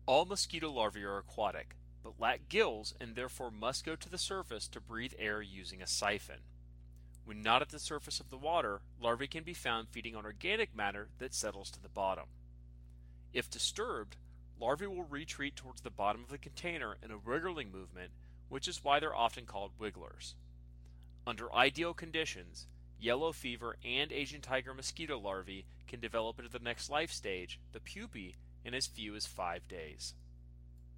All mosquito larvae are aquatic, but lack gills and therefore must go to the surface to breathe air using a siphon. When not at the surface of the water, larvae can be found feeding on organic matter that settles to the bottom. If disturbed, larvae will retreat towards the bottom of the container in a wriggling movement, which is why they're often called wigglers. Under ideal conditions, yellow fever and Asian tiger mosquito larvae can develop into the next life stage, the pupae, in as few as 5 days.